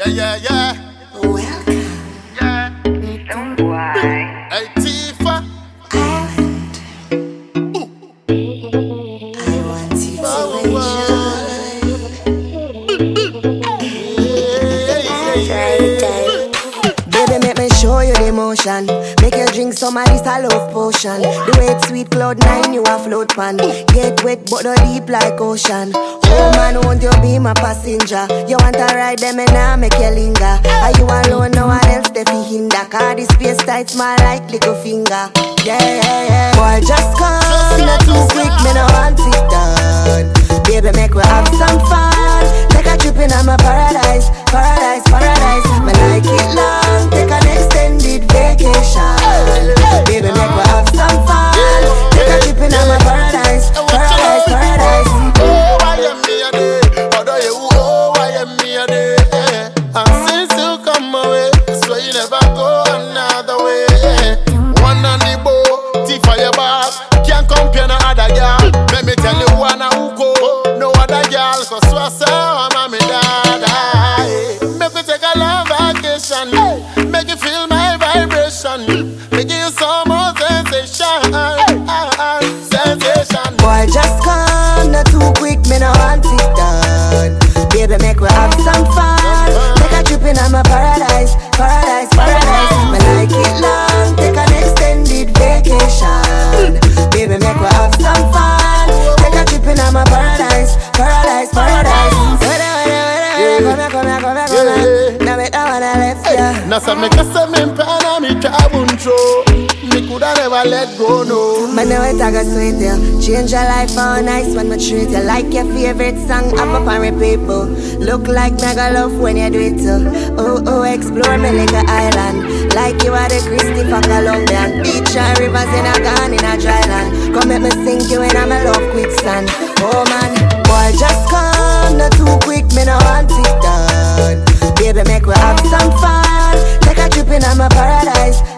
Yeah, yeah. Welcome. Yeah. Don't worry. Hey, Tifa. Island. I want you to enjoy. Baby, make me show you the motion. Make you drink some of this a love potion. The way it's sweet cloud nine, you a float pan. Get wet but not deep like ocean. Oh man, won't you be my passenger? You want to ride them and now make you linger. Are you alone? No one else they fi hinder. Cause this space tight small like little finger. Yeah, yeah, yeah. Boy, just come, not too quick, me no want it done. Baby, make we have some fun. Take a trip in my paradise, paradise, paradise. Me like it long, take an extended vacation. Baby, make we have some fun. Take a trip in my paradise, paradise, paradise. Oh, I am me a day. Although you, oh, I am me a day. And since you come away, so you never go another way. One on the boat, Tifa your back. Can't compare no other girl. Let me tell you one who go. No other girl, cause what's up, mommy, dada. Make me take a long vacation. Make you feel my vibration. Make you some more sensation. Sensation. Boy, just come, not too quick, me no want it done. Baby, make we have some fun. Take a trip in my paradise, paradise, paradise. Me like it long, take an extended vacation. Baby, make we have some fun. Take a trip in my paradise, paradise, paradise. Come here. Now me that one I left ya. Now some make us some in pen and me cabin show. Me coulda never let go, no. Man, now it I got sweet ya. Change your life all nice when me treat you like your favorite song. Up and repeat, people. Look like mega love when you do it too. Oh, oh, explore me like an island. Like you are the Christopher Colombian. Beach and rivers in a gun in a dry land. Come let me sink you in a my love quicksand. Oh man, boy, just come, not too quick, me no want it done. Baby, make we have some fun. Take a trip in my paradise,